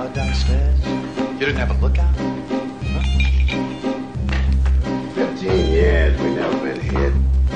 out downstairs? You didn't have a lookout? Huh? 15 years we never been hit.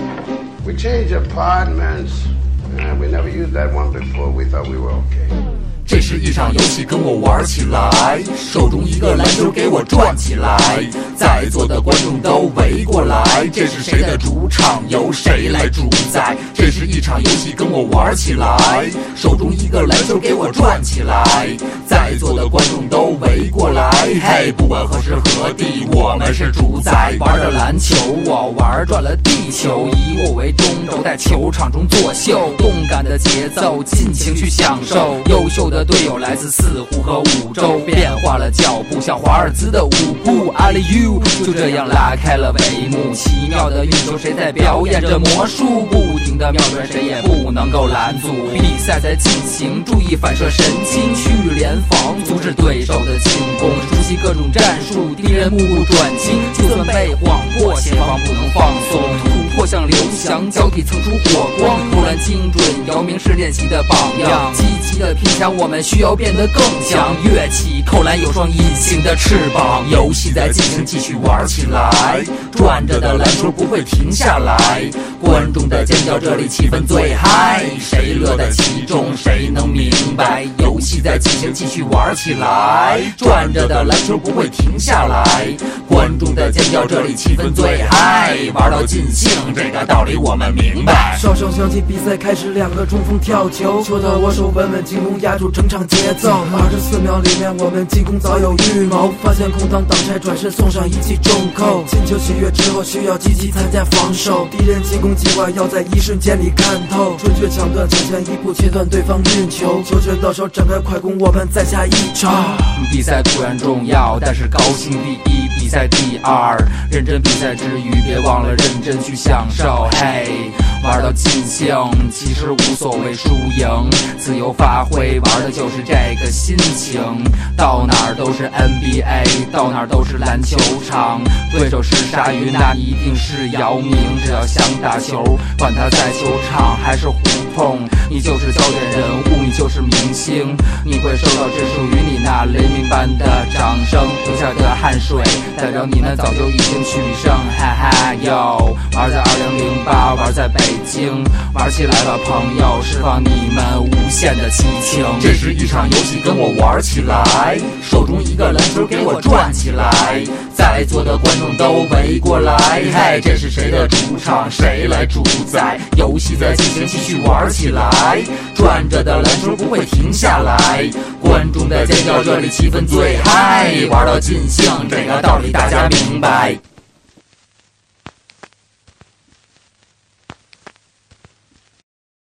We changed apartments. We never used that one before. We thought we were okay. 这是一场游戏，跟我玩起来，手中一个篮球给我转起来，在座的观众都围过来，这是谁的主场，由谁来主宰？这是一场游戏，跟我玩起来，手中一个篮球给我转起来，在座的观众都围过来，嘿，不管何时何地，我们是主宰。玩着篮球，我玩转了地球，以我为中轴，在球场中作秀，动感的节奏，尽情去享受，优秀的队友来自四湖和五洲，变化了脚步，像华尔兹的舞步。Alley-oop 就这样拉开了帷幕，奇妙的运球，谁在表演着魔术？不停的瞄准，谁也不能够拦阻。比赛在进行，注意反射神经，去联防，阻止对手的进攻，熟悉各种战术，敌人目不转睛，就算被晃破，前方不能放松，突破像刘翔，脚底蹭出火光，投篮精准，姚明是练习的榜样，积极的拼抢，我们需要变得更强，跃起扣篮有双隐形的翅膀，游戏在进行，继续玩起来，转着的篮球不会停下来，观众的尖叫，这里气氛最嗨，谁乐在其中，谁能明白？游戏在进行，继续玩起来，转着的篮球不会停下来，观众的尖叫，这里气氛最嗨，玩到尽兴，这个道理我们明白。 哨声响起，比赛开始，两个中锋跳球，球到我手，稳稳进攻，压住整场节奏。24秒里面，我们进攻早有预谋，发现空档挡拆，转身送上一记重扣。进球喜悦之后，需要积极参加防守，敌人进攻计划要在一瞬间里看透，准确抢断，抢前一步切断对方运球，球权到手，展开快攻，我们再下一场。 比赛固然重要，但是高兴第一，比赛第二，认真比赛之余，别忘了认真去享受。嘿，玩到尽兴，其实无所谓输赢，自由发挥，玩的就是这个心情。到哪儿都是 NBA， 到哪儿都是篮球场，对手是鲨鱼，那一定是姚明。只要想打球，管他在球场还是胡同，你就是焦点人物，你就是明星，你会收到只属于你那雷鸣般的掌声，流下的汗水代表你们早就已经取胜。哈哈哟，玩在2008，玩在北京，玩起来吧朋友，释放你们无限的激情。这是一场游戏，跟我玩起来，手中一个篮球给我转起来，在座的观众都围过来，嘿，这是谁的主场，谁来主宰？游戏在进行，继续玩起来，转着的篮球不会停下来，观众的尖叫，这里气氛最嗨，玩到尽兴，这个道理大家明白。